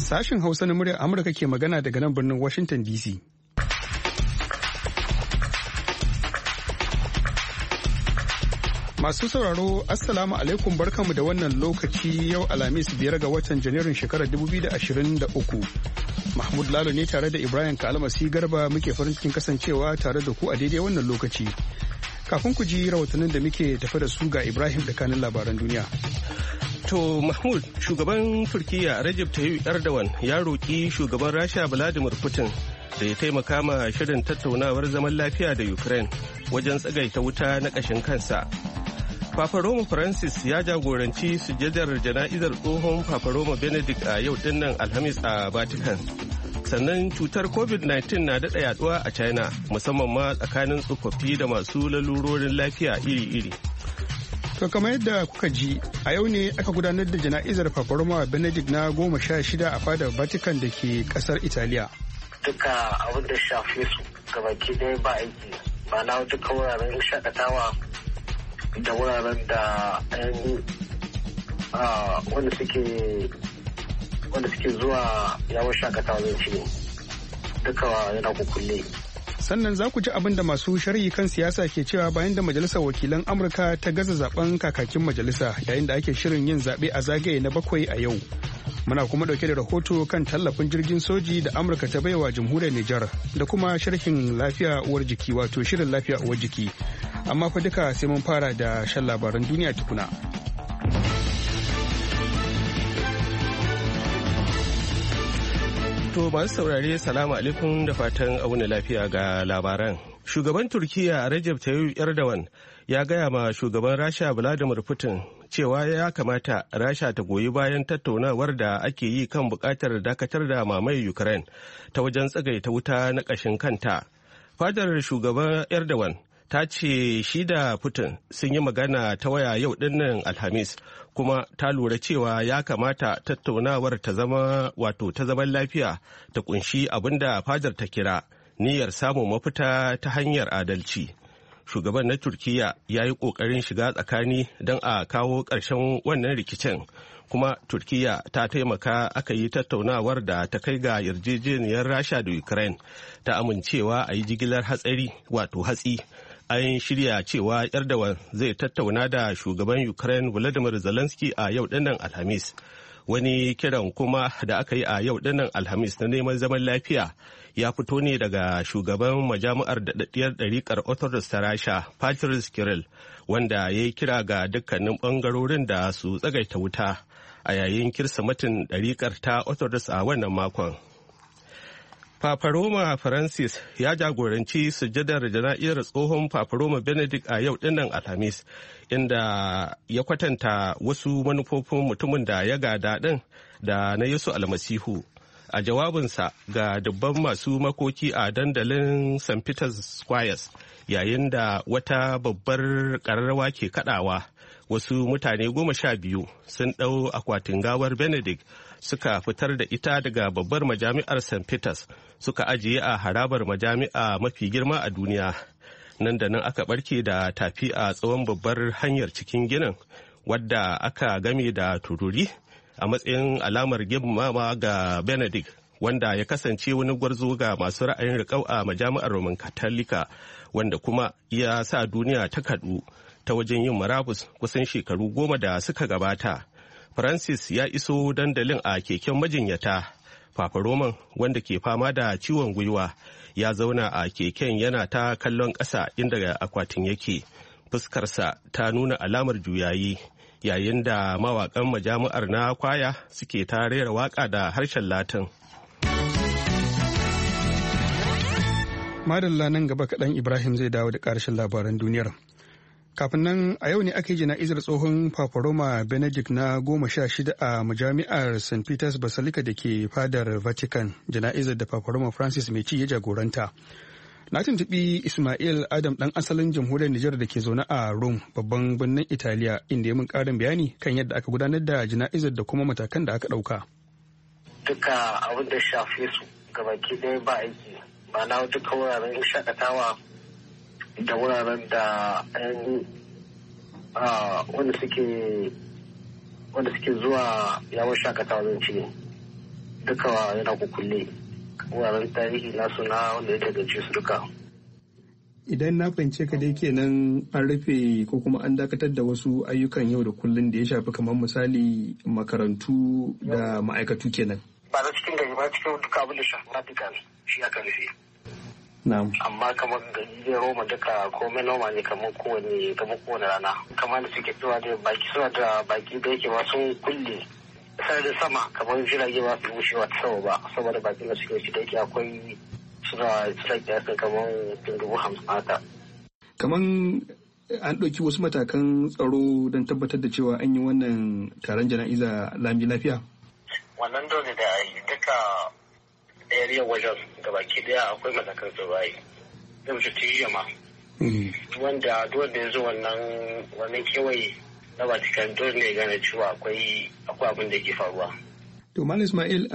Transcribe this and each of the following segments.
Sashen Hausa na muryar Amurka ke magana daga nan birnin Washington DC. Masu sauraro, Assalamu alaikum, barkanmu da wannan lokaci yau Alhamis 5 ga watan Janairun shekarar 2023. Mahmud Lalo ne tare da Ibrahim Kalmasi Garba muke farin cikin kasancewa tare da ku a daidai wannan lokaci. Kafin ku ji rahotannin da muke tafi da su ga Ibrahim da kanin labaran duniya. To Mahmud, shugaban Turkiyya Recep Tayyip Erdogan ya roƙi shugaban Rasha Vladimir Putin da ya taimaka ma shirin tattaunawar zaman lafiya da Ukraine wajen tsagaita wuta na ƙashin kansa. Papa Roma Francis ya jagoranci sujadar jana'izar tsohon Papa Roma Benedict a yau dinnan Alhamis a Vatican. Sannan cutar COVID-19 na daɗa yaduwa a China, musamman ma tsakanin tsofaffi da masu lalurorin lafiya iri-iri. To kamar yadda kuka ji, a yau ne aka gudanar da jana'izar Papa Roma Benedict na 16 a fadar Vatican da ke kasar Italiya. Duka abin da shafe su gabaki ɗaya ba aiki, ba na duka wuraren shakatawa da wuraren da wanda suke zuwa yawon shakatawa zai ce duka yana kukulle. Sannan za ku ji abin da masu sharhi kan siyasa ke cewa bayan da majalisar wakilan Amurka ta gaza zaben kakakin majalisa yayin da ake shirin yin zaɓe a zagaye na 7 a yau. Muna kuma ɗauke da rahoto kan tallafin jirgin soji da Amurka ta baiwa jamhuriyar Nijar da kuma sharhin lafiya uwar jiki wato shirin lafiya uwar jiki. Amma fa duka sai mun fara da shan labaran duniya tukuna. To masu saurare salamu alaikum da fatan auna lafiya ga labaran. Shugaban Turkiyya Recep Tayyip Erdogan ya gaya ma shugaban Rasha Vladimir Putin cewa ya kamata Rasha ta goyi bayan tattaunawar da ake yi kan bukatar dakatar da mamayar Ukraine ta wajen tsagaita wuta na ƙashin kanta. Fadar shugaban Erdogan ta ce shi da Putin sun yi magana ta waya yau dinnan Alhamis kuma ta lura cewa ya kamata tattaunawar ta zama ta zaman lafiya ta kunshi abinda fadar ta kira niyyar samun mafita ta hanyar adalci. Shugaban na Turkiyya ya yi ƙoƙarin shiga tsakani don a kawo ƙarshen wannan rikicin kuma Turkiyya ta taimaka aka yi tattaunawar da ta kai ga yarjejeniyar Rasha da Ukraine ta amincewa a yi jigilar hatsi. An shirya cewa Erdogan zai tattauna da shugaban Ukraine Volodymyr Zelensky a yau dinnan Alhamis. Wani kiran kuma da aka yi a yau dinnan Alhamis na neman zaman lafiya ya fito ne daga shugaban majami'ar daɗaɗɗiyar ɗariƙar Orthodox ta Rasha, Patrice Kirill, wanda ya yi kira ga dukkanin ɓangarorin da su tsagaita wuta a yayin kirsimatin ɗariƙar ta Orthodox a wannan makon. Papa Roma Francis ya jagoranci sujadar jana'izar tsohon Papa Roma Benedict a yau dinnan Alhamis, inda ya kwatanta wasu manufofin mutumin da ya gada din da na Yesu Almasihu. A jawabinsa ga dubban masu makoki a dandalin St. Peter's Squares yayin da wata babbar ƙararrawa ke kadawa, wasu mutane 12 sun ɗau akwatin gawar Benedict suka fitar da ita daga babbar majami'ar St. Peter's suka ajiye a harabar majami'a mafi girma a duniya. Nan da nan aka barke da tafi a tsawon babbar hanyar cikin ginin wadda aka game da tururi a matsayin alamar girmama ga Benedict, wanda ya kasance wani gwarzo ga masu ra'ayin riƙau a majami'ar Roman Katolika, wanda kuma ya sa duniya ta kaɗu ta wajen yin marabus kusan shekaru 10 da suka gabata. Francis ya iso dandalin a keken majinyata. Papa Roman, wanda ke fama da ciwon gwiwa, ya zauna a keken yana ta kallon ƙasa inda akwatin yake. Fuskarsa ta nuna alamar juyayi, yayin da mawaƙan majami'ar na kwaya suke ta rera waƙa da harshen Latin. Madalla, nan gaba kaɗan Ibrahim zai dawo da ƙarshen labaran duniyar. Kafin nan a yau ne aka yi jana'izar tsohon Papa Roma Benedict na 16 a majami'ar St. Peter's Basilica da ke fadar Vatican, jana'izar da Papa Roma Francis mai ci ya jagoranta. Na tuntuɓi Ismail Adam ɗan asalin jamhuriyar Nijar da ke zaune a Rome, babban birnin Italiya, inda ya min ƙarin bayani kan yadda aka gudanar da jana'izar da kuma matakan da aka ɗauka. Duka abin da shafe su gabaki ɗaya ba aiki, ba na duka wuraren shakatawa da wuraren da wanda suke zuwa yawon shakatawa zan ce duka yana kukulle. Wuraren tarihi nasu na wanda ya daga su duka. Idan na fahimce ka dai kenan an rufe ko kuma an dakatar da wasu ayyukan yau da kullun da ya shafi kamar misali makarantu da ma'aikatu kenan. Ba na cikin gari ba cikin duka abin da shafi Vatican shi aka rufe. Na'am. Amma kamar gari da Roma duka komai noma ne kamar kowane rana. Kamar da suke cewa da baki suna da baki da yake ba sun kulle. Sai da sama kamar jirage ba su wucewa ta sama ba saboda baki da suke ci da yake akwai suna kiyasin kamar 50,000 haka. Kamar an ɗauki wasu matakan tsaro don tabbatar da cewa an yi wannan taron jana'iza lami lafiya? Wannan dole da yi duka area wajen gabaki daya akwai matakan tsaro a yi. Zai wuce tiyama. Wanda dole da ya zo wannan kewaye na Vatican dole ne gane cewa akwai abin da ke faruwa. To Malam Ismail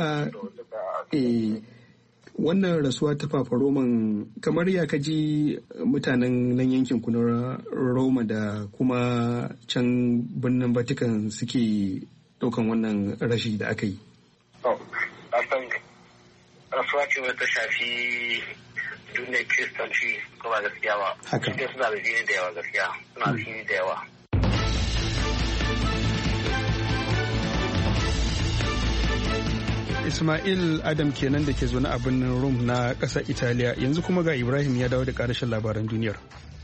wannan rasuwa ta Papa Roman kamar ya kaji mutanen nan yankin ku na Roma da kuma can birnin Vatican suke daukan wannan rashi da aka yi. Rasuwa ce wata shafi duniyar Kiristanci ko ba gaskiya ba. Haka. Suna da jini da yawa gaskiya. Suna da jini da yawa. Ismail Adam kenan da ke zaune a birnin Rome na ƙasar Italiya, yanzu kuma ga Ibrahim ya dawo da ƙarashin labaran duniyar.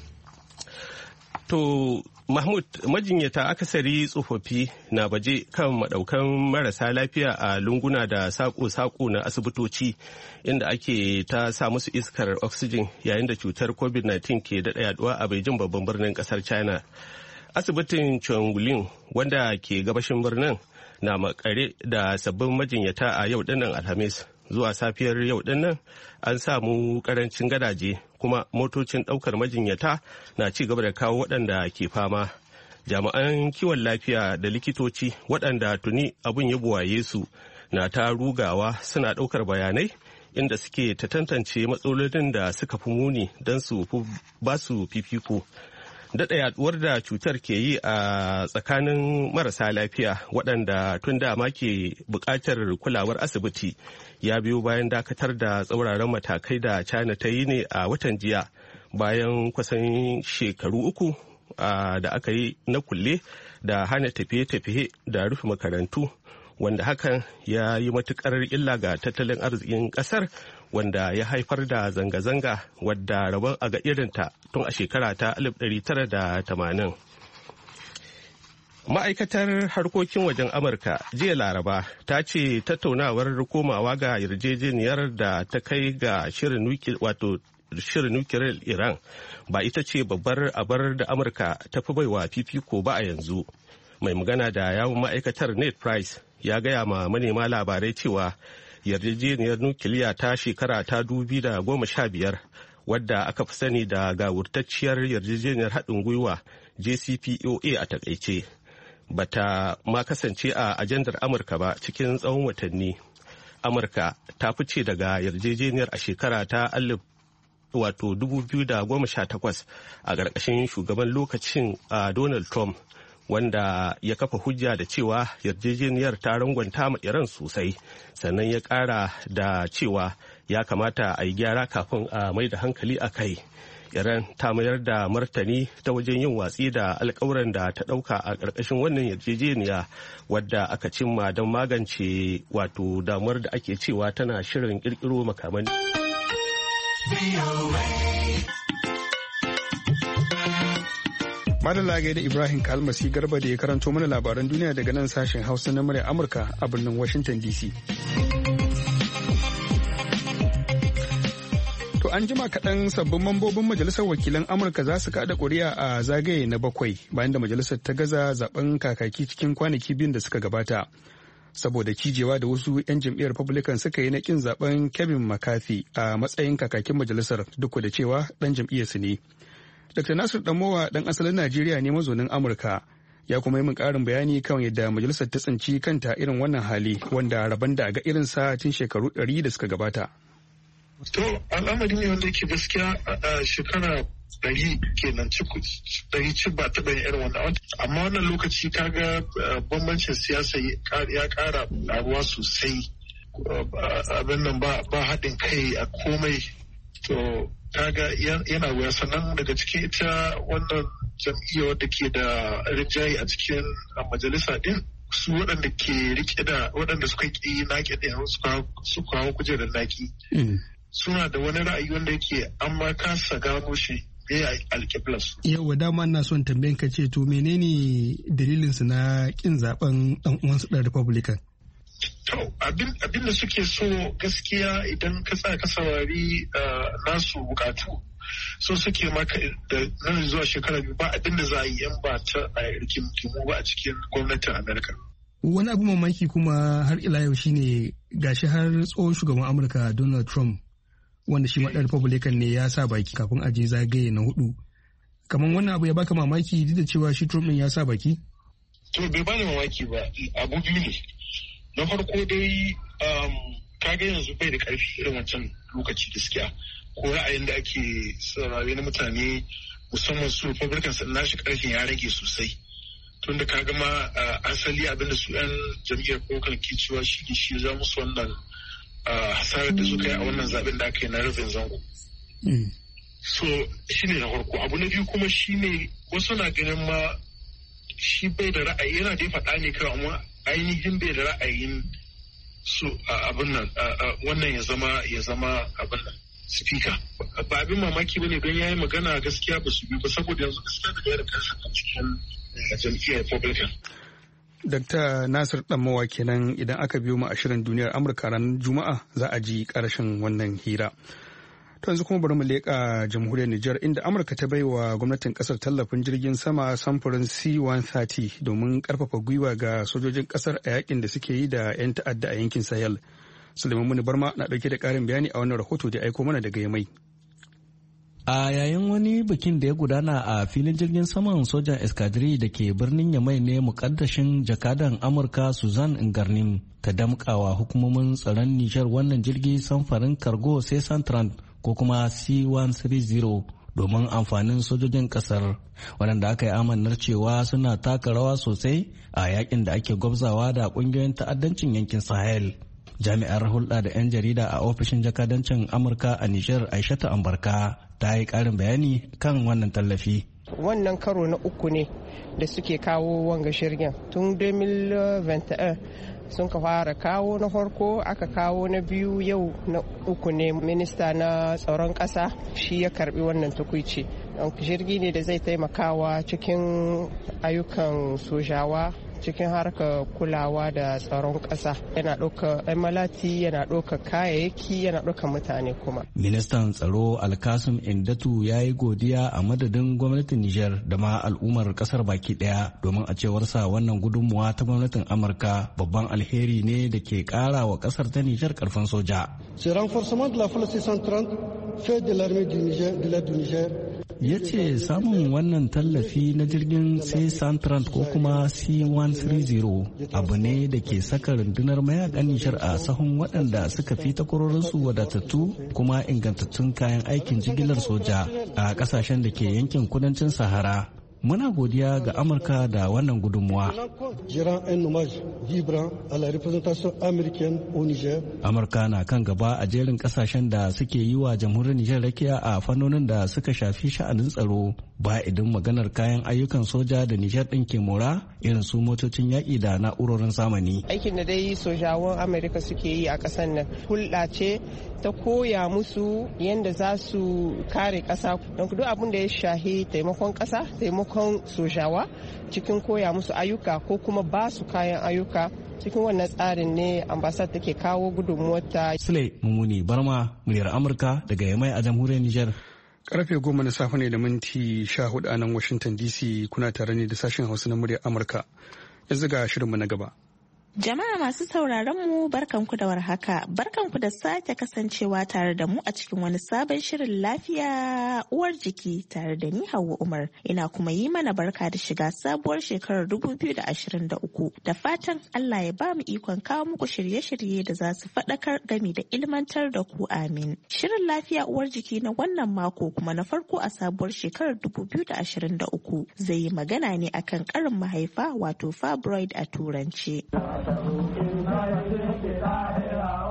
To Mahmud, majinyata akasari tsofaffi na baje kan madaukan marasa lafiya a lunguna da sako-sako na asibitoci inda ake ta sa musu iskar oxygen yayin da cutar COVID-19 ke daɗa yaduwa a Beijing babban birnin ƙasar China. Asibitin Chongqing wanda ke gabashin birnin na makare da sabbin majinyata a yau dinnan Alhamis. Zuwa safiyar yau dinnan an samu karancin gadaje kuma motocin daukar majinyata na ci gaba da kawo waɗanda ke fama. Jami'an kiwon lafiya da likitoci waɗanda tuni abin ya buwaye su na ta rugawa suna ɗaukar bayanai inda suke ta tantance matsalolin da suka fi muni don su ba su fifiko. Daɗa yaduwar da cutar ke yi a tsakanin marasa lafiya waɗanda tun dama ke buƙatar kulawar asibiti ya biyo bayan dakatar da tsauraran matakai da China ta yi ne a watan jiya bayan kusan shekaru uku da aka yi na kulle da hana tafiye-tafiye da rufe makarantu wanda hakan ya yi matuƙar illa ga tattalin arzikin ƙasar wanda ya haifar da zanga-zanga wadda rabon a ga irinta tun a shekara ta 1980. Ma'aikatar harkokin wajen Amurka jiya Laraba ta ce tattaunawar komawa ga yarjejeniyar da ta kai ga shirin nukiliyar Iran ba ita ce babbar abar da Amurka ta fi baiwa fifiko ba a yanzu. Mai magana da yawun ma'aikatar Ned Price ya gaya ma manema labarai cewa yarjejeniyar nukiliya ta shekara ta 2015 wadda aka fi sani da gawurtacciyar yarjejeniyar haɗin gwiwa JCPOA a takaice bata ma kasance a ajandar Amurka ba cikin tsawon watanni. Amurka ta fice daga yarjejeniyar a shekara ta 2018 a ƙarƙashin shugaban lokacin Donald Trump wanda ya kafa hujja da cewa yarjejeniyar ta rangwanta ma Iran sosai sannan ya ƙara da cewa ya kamata a yi gyara kafin a mai da hankali a kai. Iran ta mayar da martani ta wajen yin watsi da alkawuran da ta ɗauka a ƙarƙashin wannan yarjejeniya wadda aka cimma don magance damuwar da ake cewa tana shirin ƙirƙiro makaman. Madalla da Ibrahim Kalmasi Garba da ya karanto mana labaran duniya daga nan sashen Hausa na murya Amurka a birnin Washington DC. To an jima kaɗan sabbin mambobin Majalisar Wakilan Amurka za su kaɗa ƙuri'a a zagaye na 7 bayan da majalisar ta gaza zaben kakaki cikin kwanaki biyun da suka gabata. Saboda cijewa da wasu 'yan jam'iyyar Republican suka yi na ƙin zaben Kevin McCarthy a matsayin kakakin majalisar duk da cewa ɗan jam'iyyarsu ne. Dr. Nasir Damowa ɗan asalin Najeriya ne mazaunin Amurka ya kuma yi min ƙarin bayani kan yadda majalisar ta tsinci kanta irin wannan hali wanda rabon da ga irinsa tun shekaru 100 da suka gabata. To al'amari ne wanda yake gaskiya a shekara 100 kenan ci ba taɓa yin irin wannan. Amma wannan lokaci kaga bambancin siyasa ya ƙara ƙaruwa sosai abin nan ba haɗin kai a komai. To kaga yana wuya. Sannan daga cikin ita wannan jam'iyya wadda ke da rinjaye a cikin majalisa din, su waɗanda ke rike da waɗanda suka ƙi naƙi ɗin su kawo kujerar naƙi. Suna da wani ra'ayi wanda yake an ma kasa gano shi ya alƙiblas. Yawwa dama ina son tambayan ka ce to menene dalilinsu na ƙin zaben ɗan uwansu ɗan Republican? To abin da suke so gaskiya idan ka tsaya ka saurari nasu bukatu, so suke maka da nan zuwa shekara biyu ba abin da za a yi yan ba ta a rikimu ba a cikin gwamnatin Amerika. Wani abu mamaki kuma har ila yau shine gashi har tsohon shugaban Amurka Donald Trump wanda shi ma ɗan Republican ne ya sa baki kafin a je zagaye na 4. Kamar wannan abu ya baka mamaki duk da cewa shi Trump ya sa baki? To bai bani mamaki ba, abu biyu ne. Na farko dai kaga yanzu bai da ƙarfi irin wancan lokaci gaskiya, ko ra'ayin da ake saurare na mutane musamman su Republicans na shi ƙarfin ya rage sosai. Tunda kaga ma asali abinda su 'yan jam'iyyar Republican ke cewa shi za musu wannan hasarar da suka yi a wannan zaben da aka yi na rabin zango. So shi ne na farko. Abu na biyu kuma shi ne wasu na ganin ma shi bai da ra'ayi, yana da faɗa ne kawai, amma ainihin bai da ra'ayin su abin nan wannan ya zama abin nan speaker. Ba abin mamaki bane don yayi magana gaskiya ba su bi ba, saboda yanzu gaskiya da gayar kansa a cikin jam'iyyar Republican. Dr. Nasir Ɗanmawa kenan. Idan aka biyo mu a shirin duniyar Amurka ranar Juma'a za a ji ƙarshen wannan hira. To yanzu kuma bari mu leƙa jamhuriyar Nijar inda Amurka ta bai wa gwamnatin ƙasar tallafin jirgin sama samfurin C-130 domin ƙarfafa gwiwa ga sojojin ƙasar a yakin da suke yi da 'yan ta'adda a yankin Sahel. Suleiman Muni Barma na ɗauke da ƙarin bayani a wannan rahoto da aiko mana daga Yamai. A yayin wani bikin da ya gudana a filin jirgin saman sojan eskadiri da ke birnin Yamai ne mukaddashin jakadan Amurka Suzanne Ngarnim ta damƙawa hukumomin tsaron Nijar wannan jirgi samfarin Cargo C-130 ko kuma C-130 domin amfanin sojojin kasar waɗanda aka yi amannar cewa suna taka rawa sosai a yakin da ake gwabzawa da ƙungiyoyin ta'addancin yankin Sahel. Jami'ar hulɗa da 'yan jarida a ofishin jakadancin Amurka a Nijar Aishatu Ambarka ta yi ƙarin bayani kan wannan tallafi. Wannan karo na 3 ne da suke kawo wanga shirgin tun 2021 sun ka fara kawo na farko, aka kawo na biyu, yau na 3 ne. Minista na tsaron ƙasa shi ya karbi wannan tukuici. Jirgi ne da zai taimakawa cikin ayyukan sojawa, cikin harkar kulawa da tsaron ƙasa. Yana ɗauka malati, yana ɗauka kayayyaki, yana ɗauka mutane kuma. Ministan tsaro Alkasim Indatu ya yi godiya a madadin gwamnatin Nijar da ma al'ummar ƙasar baki ɗaya, domin a cewarsa wannan gudunmuwa ta gwamnatin Amurka babban alheri ne da ke ƙara wa ƙasar ta Nijar ƙarfin soja. Ce renforcement de la flotte C-130 fait de l'armée du Niger, de l'aide du Niger. Ya ce samun wannan tallafi na jirgin C-130 ko kuma C-130 abu ne da ke saka rundunar mayakan Nijar a sahun waɗanda suka fi takwarorinsu wadatattu kuma ingantattun kayan aikin jigilar soja a ƙasashen da ke yankin kudancin Sahara. Muna godiya ga Amurka da wannan gudunmuwa. Amurka na kan gaba a jerin kasashen da suke yi wa jamhuriyar Nijar rakiya a fannonin da suka shafi sha'anin tsaro, ba idan maganar kayan ayyukan soja da Nijar ɗin ke mora irin su motocin yaƙi da na'urorin zamani. Aikin da dai sojawan Amurka suke yi a ƙasar nan hulɗa ce ta koya musu yadda za su kare ƙasa. Don duk abin da ya shahi taimakon ƙasa, taimakon sojawa cikin koya musu ayyuka ko kuma ba su kayan ayyuka, cikin wannan tsarin ne ambasad take kawo gudunmuwarta. Sule Mumuni Barma, muryar Amurka daga Yamai a jamhuriyar Nijar. Karfe 10 na safe ne da minti 14 a nan Washington DC. Kuna tare ne da sashen Hausa na muryar Amurka. Yanzu ga shirinmu na gaba. Jama'a masu sauraron mu barkanku da warhaka, barkanku da sake kasancewa tare da mu a cikin wani sabon shirin lafiya uwar jiki tare da ni Hauwa Umar. Ina kuma yi mana barka da shiga sabuwar shekarar 2023 da fatan Allah ya ba mu ikon kawo muku shirye-shirye da za su faɗakar gami da ilmantar da ku, amin. Shirin lafiya uwar jiki na wannan mako kuma na farko a sabuwar shekarar 2023 zai yi magana ne akan ƙarin mahaifa wato fibroid a turanci.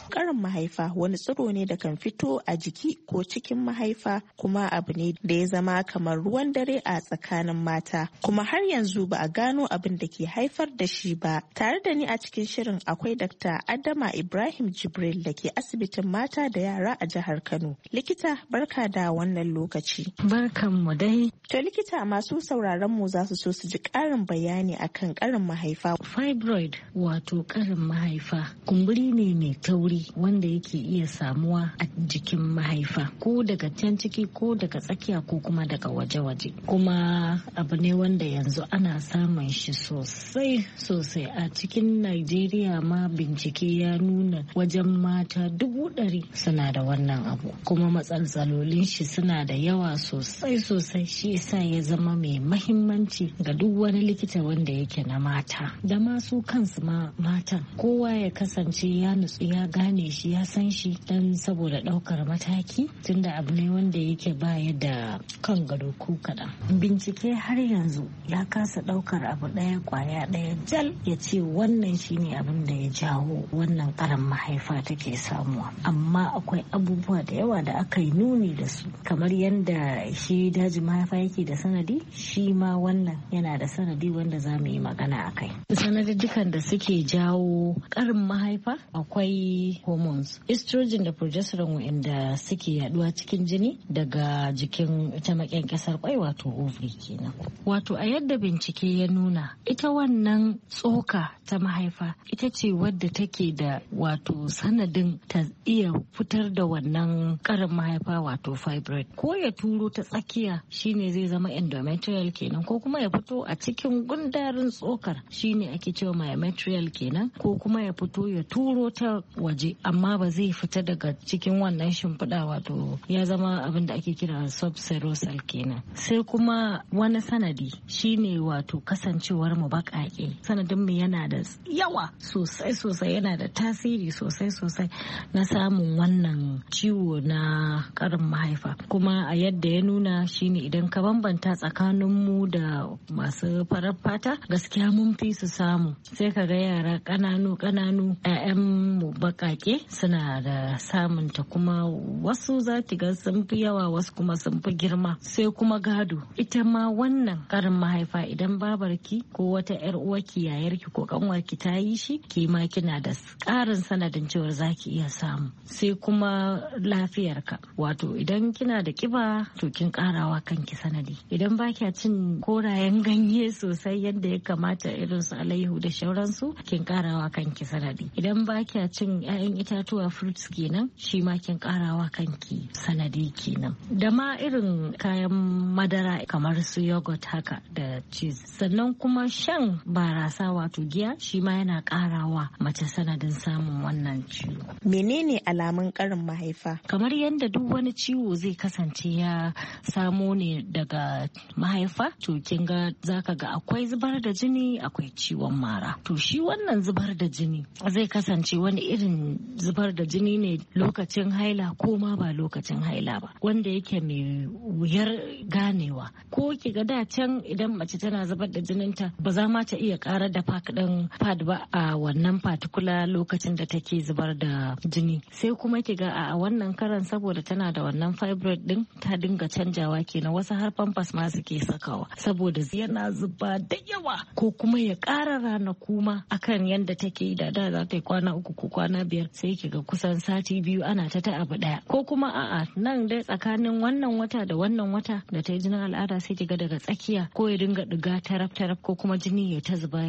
Karin mahaifa wani tsiro ne da kan fito a jiki ko cikin mahaifa, kuma abu ne da ya zama kamar ruwan dare a tsakanin mata, kuma har yanzu ba a gano abin da ke haifar da shi ba. Tare da ni a cikin shirin akwai Dr. Adama Ibrahim Jibril da ke asibitin mata da yara a jihar Kano. Likita, barka da wannan lokaci. Barkan mu dai. To likita, masu sauraron mu za su so su ji ƙarin bayani akan karin mahaifa. Fibroid wato karin mahaifa kumburi ne mai tauri wanda yake iya samuwa a jikin mahaifa, ko daga can ciki ko daga tsakiya ko kuma daga waje-waje. Kuma abu ne wanda yanzu ana samun shi sosai a cikin Najeriya ma bincike ya nuna wajen mata 100,000 suna da wannan abu, kuma matsalolin shi suna da yawa sosai. Shi yasa ya zama mai mahimmanci ga duk wani likita wanda yake na mata da masu kansu ma matan, kowa ya kasance ya nutsu ya gane shi ya san shi dan saboda daukar mataki, tunda abu ne wanda yake baya da kan gado ko kaɗan. Bincike har yanzu ya kasa daukar abu ɗaya kwaya ɗaya jal ya ce wannan shine abin da ya jawo wannan karan mahaifa take samuwa, amma akwai abubuwa da yawa da aka yi nuni da su, kamar yadda shi daji mahaifa yake da sanadi, shi ma wannan yana da sanadi wanda za mu yi magana a kai. Sanadiddukan da suke jawo karin mahaifa akwai hormones, estrogen da progesterone, wanda suke yaduwa cikin jini daga jikin ita maƙyanƙyasar kwai wato ovary kenan. Wato a yadda bincike ya nuna, ita wannan tsoka ta mahaifa ita ce wadda take da wato sanadin ta iya fitar da wannan karin mahaifa wato fibroid, ko ya turo ta tsakiya shine zai zama endometrial kenan, ko kuma ya fito a cikin gundarin tsokar shine ake cewa myometrial kenan, ko kuma ya fito ya turo ta waje amma ba zai fita daga cikin wannan shimfiɗa, wato ya zama abin da ake kira subserosal kenan. Sai kuma wani sanadi shine wato kasancewar mu baƙaƙe, sanadin mu yana da yawa sosai, yana da tasiri sosai na samun wannan ciwo na karin mahaifa. Kuma a yadda ya nuna shine idan ka bambanta tsakanin mu da masu farar fata, gaskiya mun fi su samu. Sai ka ga yara ƙananu 'ya'yan mu baƙaƙe suna da samun ta, kuma wasu za ki ga sun fi yawa, wasu kuma sun fi girma. Sai kuma gado, ita ma wannan karin mahaifa idan babarki ko wata 'yar uwarki, yayarki ko kanwarki ta yi shi, ki ma kina da ƙarin sanadin cewar za ki iya samu. Sai kuma lafiyarka, wato idan kina da kiba to kin karawa kanki sanadi. Idan ba kya cin korayen ganye sosai yadda ya kamata, irin su alayyahu da shauransu, kin karawa kanki sanadi. Idan ba kya cin 'ya'yan itatuwa fruits kenan, shi ma kin karawa kanki sanadi kenan. Da ma irin kayan madara kamar su yogurt haka da cheese. Sannan kuma shan barasa wato giya, shi ma yana karawa mace sanadin samun wannan ciwo. Menene alamun karin mahaifa? Kamar yadda duk wani ciwo zai kasance ya samo ne daga mahaifa, to kin ga zaka ga akwai zubar da jini, akwai ciwon mara. To shi wannan zubar da jini zai kasance wani irin zubar da jini ne lokacin haila ko ma ba lokacin haila ba, wanda yake mai wuyar ganewa. Ko ki ga da can idan mace tana zubar da jininta, ba za ma ta iya karar da pad ba a wannan particular lokacin da take zubar da jini. Sai kuma ki ga a wannan karan saboda tana da wannan fibroid din, ta dinga canjawa kenan, wasu har pampers ma suke sakawa saboda yana zuba da yawa, ko kuma ya ƙara ranaku ma akan yadda take da za ta yi kwana 3 ko kwana 5, sai ki ga kusan sati 2 ana ta abu daya. Ko kuma a'a nan dai tsakanin wannan wata da wannan wata da ta yi jinin al'ada, sai ki ga daga tsakiya ko ya dinga diga taraf ko kuma jini ya ta zuba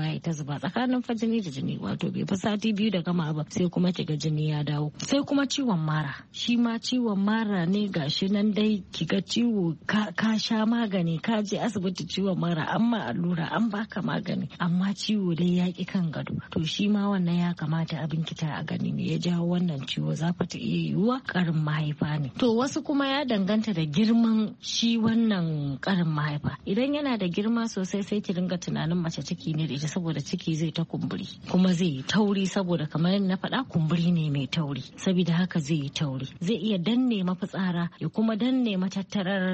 tsakanin fa jini da jini, wato bai fi sati 2 da gama ba, sai kuma ki ga jini ya dawo. Sai kuma ciwon mara, shi ma ciwon mara ne gashi nan dai ki ga ciwo ka sha magani, ka je asibiti ciwon mara, amma allura an baka magani, amma ciwo dai ya ki kan gado. To shi ma wannan ya kamata a binkita a gani ne ya jawo wannan ciwo, za ta iya yiwuwa karin mahaifa ne. To wasu kuma ya danganta da girman shi wannan karin mahaifa. Idan yana da girma sosai, sai ki dinga tunanin mace ciki ne da ita, saboda ciki zai ta kumburi kuma zai yi tauri, saboda kamar yadda na faɗa kumburi ne mai tauri, saboda haka zai yi tauri, zai iya danne mafitsara ya kuma danne matattarar bayan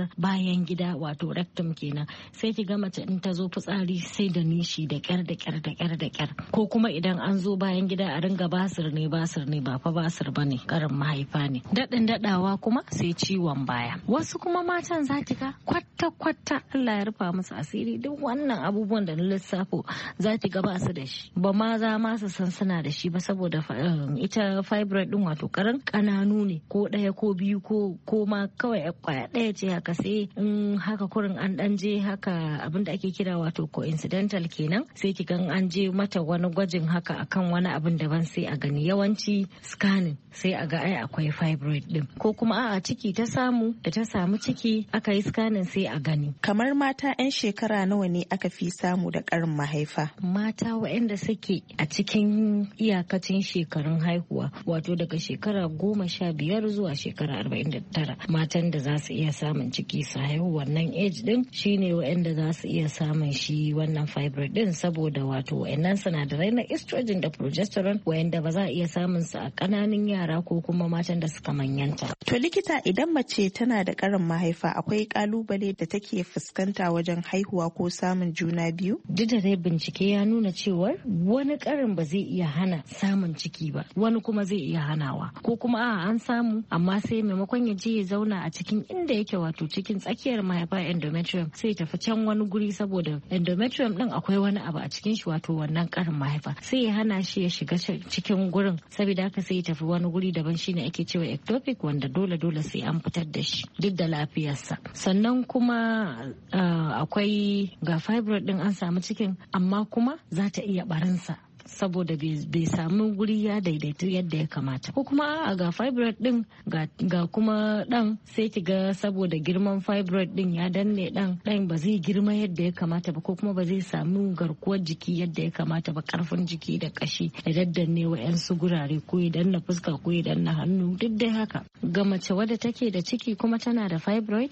bayan gida wato rectum kenan, sai ki ga mace in ta zo fitsari sai da nishi da kyar da kyar da kyar da kyar, ko kuma idan an zo bayan gida a ringa basir ne ba fa basir bane, karin mahaifa ne. Daɗin daɗawa kuma sai ciwon baya. Wasu kuma matan za ki ga kwata Allah ya rufa musu asiri duk wannan abubuwan da na lissafo za ki ga ba su da shi, ba ma za ma su san suna da shi ba, saboda ita fibroid din wato kananu ne, ko ɗaya ko biyu ko ma kawai kwaya ɗaya ce haka, sai in haka kurin an ɗan je haka abin da ake kira wato coincidental kenan, sai ki gan an je mata wani gwajin haka akan wani abin daban sai a gani, yawanci scanning sai a ga ai akwai fibroid din, ko kuma a ciki ta samu, da ta samu ciki aka yi scanning sai a gani. Kamar mata 'yan shekara nawa ne aka fi samu da ƙarin mahaifa? Mata waɗanda suke a cikin iyakacin shekarun haihuwa, wato daga shekara 15 zuwa shekara 49, matan da za su iya samun ciki su haihu wannan age din shine waɗanda za su iya samun shi wannan fibroid din, saboda wato waɗannan sinadarai na estrogen da progesterone waɗanda ba za a iya samun su a ƙananan yara ko kuma matan da suka manyanta. To likita, idan mace tana da ƙarin mahaifa akwai ƙalubale da take fuskanta wajen haihuwa ko samun juna biyu? Duk da dai bincike ya nuna cewa wani ƙarin ba zai iya hana samun ciki ba, wani kuma zai iya hanawa, ko kuma an samu amma sai maimakon ya je ya zauna a cikin inda yake wato cikin tsakiyar mahaifa endometrium, sai tafi can wani guri, saboda endometrium din akwai wani abu a cikin shi wato wannan ƙarin mahaifa, sai ya hana shi ya shiga cikin gurin, saboda haka sai ya tafi wani guri daban, shine ake cewa ectopic, wanda dole sai an fitar da shi duk da lafiyarsa. Sannan kuma akwai ga fibroid din an samu cikin amma kuma za ta iya barinsa saboda bai samu guri ya daidaitu yadda ya kamata, ko kuma ga fibroid din ga kuma dan sai ki ga saboda girman fibroid din ya danne dan ba zai girma yadda ya kamata ba, ko kuma ba zai samu garkuwar jiki yadda ya kamata ba, karfin jiki da kashi da daddanne wa yan su gurare, ko ya danna fuska ko ya danna hannu, duk dai haka. Ga mace wadda take da ciki kuma tana da fibroid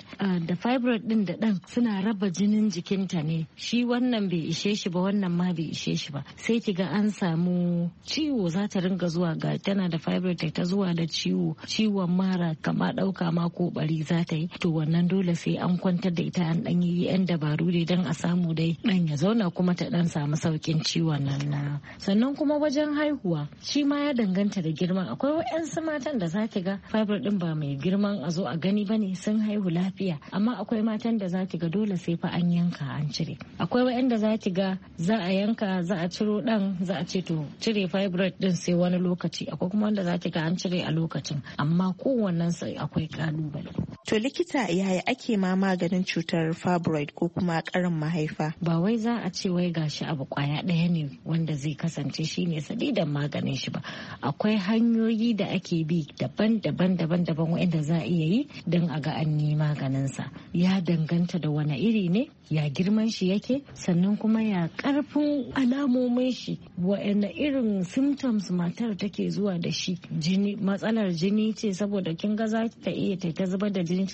din da dan suna raba jinin jikinta ne, shi wannan bai ishe shi ba, wannan ma bai ishe shi ba, sai ki ga an samu ciwo, za ta ringa zuwa ga tana da fibroid ta zuwa da ciwon mara, kama dauka ma ko bari za ta yi, to wannan dole sai an kwantar da ita, an dan yi yan dabaru dai dan a samu dai dan ya zauna kuma ta dan samu saukin ciwon nan. Sannan kuma wajen haihuwa shi ma ya danganta da girman, akwai wayansu matan da za ki ga fibroid din ba mai girman a zo a gani bane, sun haihu lafiya, amma akwai matan da za ki ga dole sai fa an yanka an cire, akwai wayanda za ki ga za a yanka za a ciro dan za a ce to cire fibroid din sai wani lokaci, akwai kuma wanda za ki ga an cire a lokacin, amma kowannen sai akwai kalubale. To likita, yaya ake ma maganin cutar fibroid ko kuma ƙarin mahaifa? Ba wai za a ce wai gashi abu kwaya ɗaya ne wanda zai kasance shine sadidan maganin shi ba, akwai hanyoyi da ake bi daban-daban wanda za a iya yi don a ga an yi maganin sa. Ya danganta da wani iri ne, ya girman shi yake, sannan kuma ya karfin alamomin shi, wa'anne irin symptoms matar take zuwa da shi. Jini, matsalar jini ce, saboda kin ga za ta iya ta zubar da jini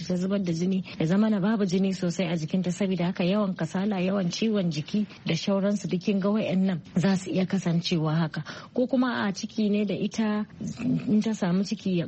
ya zama na babu jini sosai a jikinta, saboda haka yawan kasala, yawan ciwon jiki da shauransu duk kin ga wa'annan za su iya kasancewa haka. Ko kuma a ciki ne da ita in ta samu ciki ya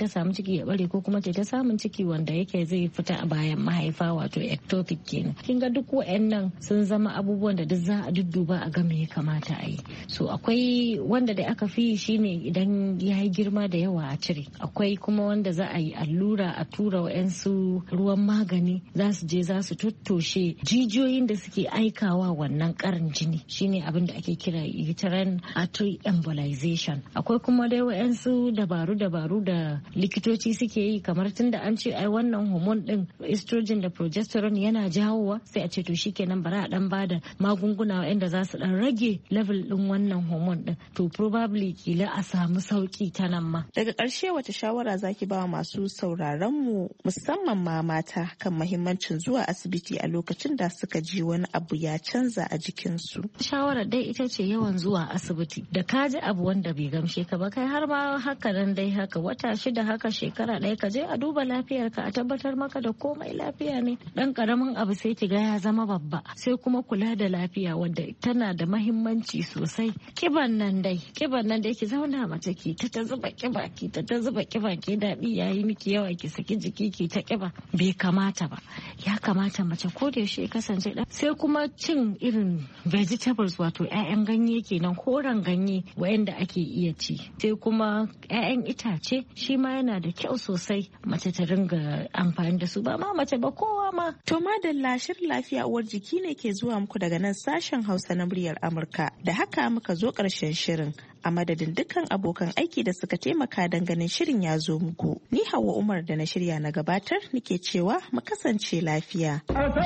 bare, ko kuma ta samun ciki wanda yake zai fita a bayan mahaifa wato ectopic kenan. Kin ga duk wa'annan sun zama abubuwan da duk za a dudduba a ga me ya kamata a yi. So akwai wanda da aka fi shine idan ya yi girma da yawa a cire, akwai kuma wanda za a yi allura a tura wa'yansu ruwan magani, za su je za su tottoshe jijiyoyin da suke aikawa wannan karin jini, shine abin da ake kira uterine artery embolization. Akwai kuma dai wa'yansu dabaru da likitoci suke yi, kamar tunda an ce ai wannan hormone din estrogen da progesterone yana jawowa, sai a ce to shikenan bari a dan bada magunguna wa'yanda za su dan rage level din wannan hormone din, to probably kila a samu sauki ta nan ma. Daga ƙarshe wata shawara zaki ba masu sauraron mu musamman ma mata kan mahimmancin zuwa asibiti a lokacin da suka ji wani abu ya canza a jikinsu? Shawarar dai ita ce yawan zuwa asibiti, da ka ji abu wanda bai gamshe ka ba, kai har ma haka nan dai haka wata 6 haka shekara 1 ka je a duba lafiyarka, a tabbatar maka da komai lafiya ne. Dan karamin abu sai ki ga ya zama babba, sai kuma kula da lafiya wanda tana da mahimmanci sosai. kiban nan dai ki zauna mace ki ta zuba kiba ki ta zuba kiba ki daɗi yayi miki yawa ki saki jiki ki ta kiba bai kamata ba. Ya kamata mace ko da yaushe kasance dan sai kuma cin irin vegetables wato 'ya'yan ganye kenan koren ganye wayanda ake iya ci, sai kuma 'ya'yan itace shi ma yana da kyau sosai mace ta ringa amfani da su, ba ma mace ba kowa ma. To madalla shirin lafiya uwar jiki ne ke zuwa muku daga nan sashen Hausa na muryar Amurka. Da haka muka zo ƙarshen shirin. A madadin dukkan abokan aiki da suka taimaka don ganin shirin ya zo muku. Ni Hauwa Umar da na shirya na gabatar nike cewa mu kasance lafiya.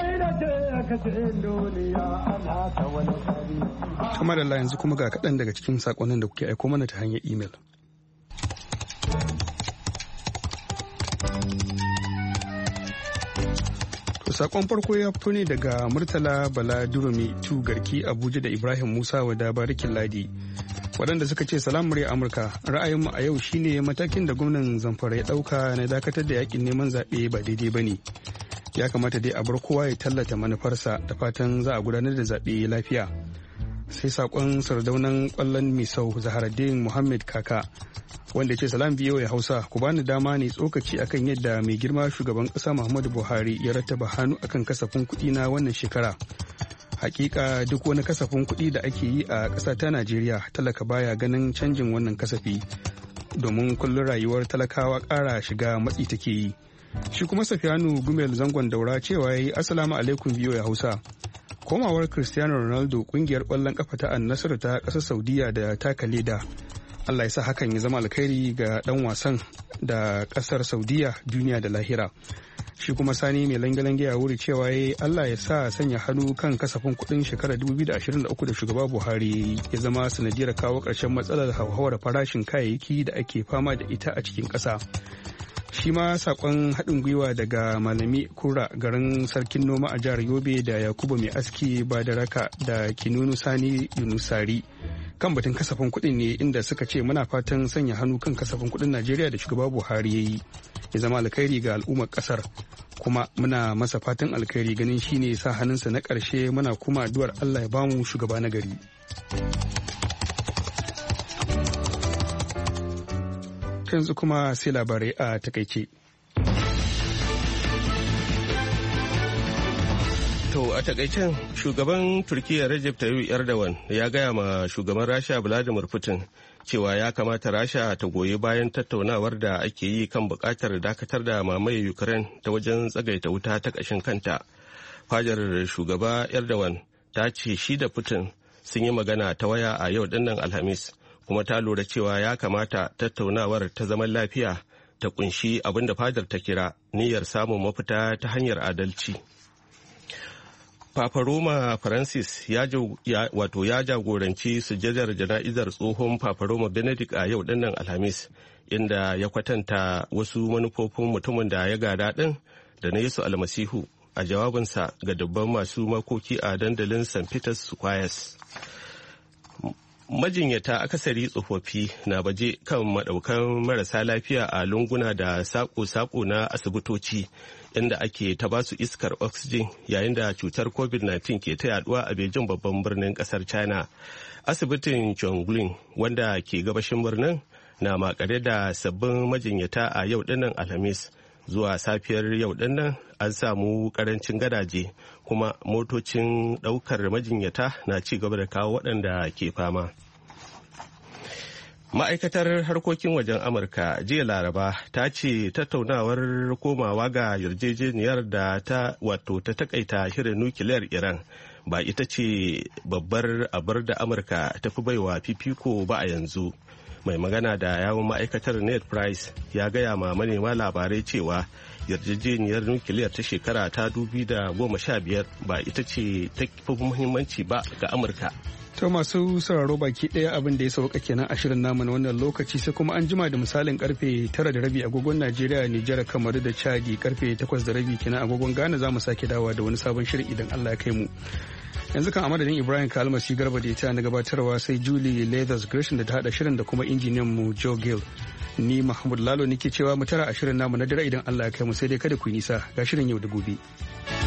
Kamar da yanzu kuma ga kaɗan daga cikin saƙonin da kuke aiko mana ta hanyar imel. Sakon farko ya fito ne daga Murtala Bala Durumi Tu Garki Abuja da Ibrahim Musa Wada Barikin Ladi, waɗanda suka ce salam murya Amurka, ra'ayinmu a yau shine matakin da gwamnan Zamfara ya ɗauka na dakatar da yakin neman zaɓe ba daidai ba ne. Ya kamata dai a bar kowa ya tallata manufarsa, da fatan za a gudanar da zaɓe lafiya. Sai sakon sardaunan ƙwallon Misau Zaharaddin Muhammad Kaka, wanda ce salam biyo ya Hausa, ku bani dama ne tsokaci akan yadda mai girma shugaban ƙasa Muhammadu Buhari ya rattaba hannu akan kasafin kuɗi na wannan shekara. Hakika duk wani kasafin kuɗi da ake yi a ƙasa ta Najeriya, talaka baya ganin canjin wannan kasafi, domin kullum rayuwar talakawa ƙara shiga matsi take yi. Shi kuma Safiyanu Gumel Zangon Daura cewa yayi assalamu alaikum biyo ya Hausa. Komawar Cristiano Ronaldo kungiyar ƙwallon kafa ta An-Nassr ta ƙasar Saudiya da taka leda, Allah ya sa hakan ya zama alkhairi ga dan wasan da kasar Saudiya duniya da lahira. Shi kuma Sani mai lange-lange a wuri cewa Allah ya sa sanya hannu kan kasafin kudin shekarar 2023 da shugaba Buhari ya zama sanadiyar kawo ƙarshen matsalar hauhawar farashin kayayyaki da ake fama da ita a cikin ƙasa. Shi ma sakon haɗin gwiwa daga Malami Kura garin Sarkin Noma a jihar Yobe da Yakubu Mai Aski Badaraka da Kinunu Sani Yunusari kan batun kasafin kuɗin ne, inda suka ce muna fatan sanya hannu kan kasafin kuɗin Najeriya da shugaba Buhari ya yi ya zama alkhairi ga al'ummar ƙasar, kuma muna masa fatan alkhairi ganin shine sa hannunsa na ƙarshe, muna kuma addu'ar Allah ya bamu shugaba na gari. Yanzu kuma sai labarai a takaice. To a takaicen shugaban Turkiyya Recep Tayyip Erdogan ya gaya ma shugaban Rasha Vladimir Putin cewa ya kamata Rasha ta goyi bayan tattaunawar da ake yi kan bukatar dakatar da mamaye Ukraine ta wajen tsagaita wuta ta ƙashin kanta. Fajar shugaba Erdogan ta ce shi da Putin sun yi magana ta waya a yau dinnan Alhamis, kuma ta lura cewa ya kamata tattaunawar ta zaman lafiya ta kunshi abin da fadar ta kira niyyar samun mafita ta hanyar adalci. Papa Roma Francis ya jagoranci sujadar jana'izar tsohon Papa Roma Benedict a yau dinnan Alhamis, inda ya kwatanta wasu manufofin mutumin da ya gada din da na Yesu Almasihu a jawabinsa ga dubban masu makoki a dandalin St. Peter's Square. Majinyata akasari tsofaffi na baje kan madaukan marasa lafiya a lunguna da sako-sako na asibitoci, inda ake ta basu iskar oxygen yayin da cutar covid-19 ke ta yaduwa a Beijing, babban birnin kasar China. Asibitin Chongqing, wanda ke gabashin birnin, na makare da sabbin majinyata a yau dinnan Alhamis. Zuwa safiyar yau dinnan an samu karancin gadaje, kuma motocin daukar majinyata na ci gaba da kawo waɗanda ke fama. Ma'aikatar harkokin wajen Amurka jiya Laraba ta ce tattaunawar komawa ga yarjejeniyar da ta takaita shirin nukiliyar Iran ba ita ce babbar abar da Amurka ta fi baiwa fifiko ba a yanzu. Mai magana da yawun ma'aikatar Ned Price ya gaya ma manema labarai cewa yarjejeniyar nukiliyar ta shekara ta 2015 ba ita ce ta fi muhimmanci ba ga Amurka. To masu sauraro baki ɗaya abin da ya sauka kenan a shirin namu na wannan lokaci, sai kuma an jima da misalin karfe 9:30 agogon Najeriya, Nijar, Kamaru da Chadi, karfe 8:30 kenan agogon Ghana za mu sake dawowa da wani sabon shirin idan Allah ya kai mu. Yanzu kan a madadin Ibrahim Kalmasi Garba da ya ta na gabatarwa, sai Julie Leathers Gresham da ta hada shirin da kuma injiniyan mu Joe Gill. Ni Mahmud Lalo nake cewa mu tara a shirin namu na dare idan Allah ya kai mu, sai dai kada ku yi nisa ga shirin yau da gobe.